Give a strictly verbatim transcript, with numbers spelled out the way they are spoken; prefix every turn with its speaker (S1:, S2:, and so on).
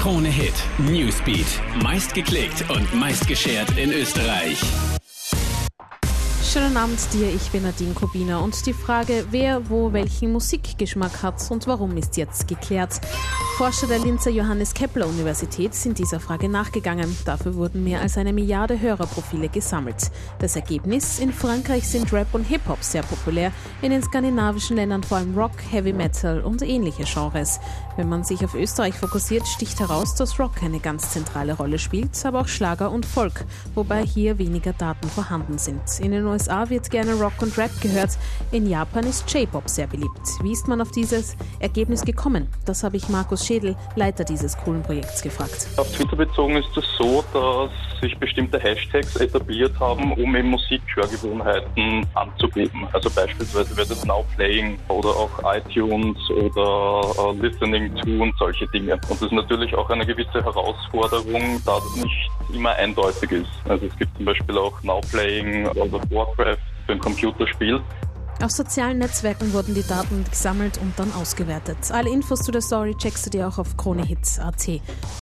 S1: Krone Hit Newsbeat, meist geklickt und meist geshared in Österreich.
S2: Schönen Abend dir, ich bin Nadine Kubiner und die Frage, wer wo welchen Musikgeschmack hat und warum, ist jetzt geklärt. Forscher der Linzer Johannes Kepler Universität sind dieser Frage nachgegangen. Dafür wurden mehr als eine Milliarde Hörerprofile gesammelt. Das Ergebnis: In Frankreich sind Rap und Hip-Hop sehr populär, in den skandinavischen Ländern vor allem Rock, Heavy Metal und ähnliche Genres. Wenn man sich auf Österreich fokussiert, sticht heraus, dass Rock eine ganz zentrale Rolle spielt, aber auch Schlager und Folk, wobei hier weniger Daten vorhanden sind. In den U S A wird gerne Rock und Rap gehört, in Japan ist J-Pop sehr beliebt. Wie ist man auf dieses Ergebnis gekommen? Das habe ich Markus Schädel, Leiter dieses coolen Projekts, gefragt.
S3: Auf Twitter bezogen ist es so, dass sich bestimmte Hashtags etabliert haben, um eben Musikhörgewohnheiten anzugeben. Also beispielsweise wäre das Now Playing oder auch iTunes oder uh, Listening to und solche Dinge. Und das ist natürlich auch eine gewisse Herausforderung, da das nicht immer eindeutig ist. Also es gibt zum Beispiel auch Now Playing oder Warcraft für ein Computerspiel.
S2: Auf sozialen Netzwerken wurden die Daten gesammelt und dann ausgewertet. Alle Infos zu der Story checkst du dir auch auf kronehit punkt at.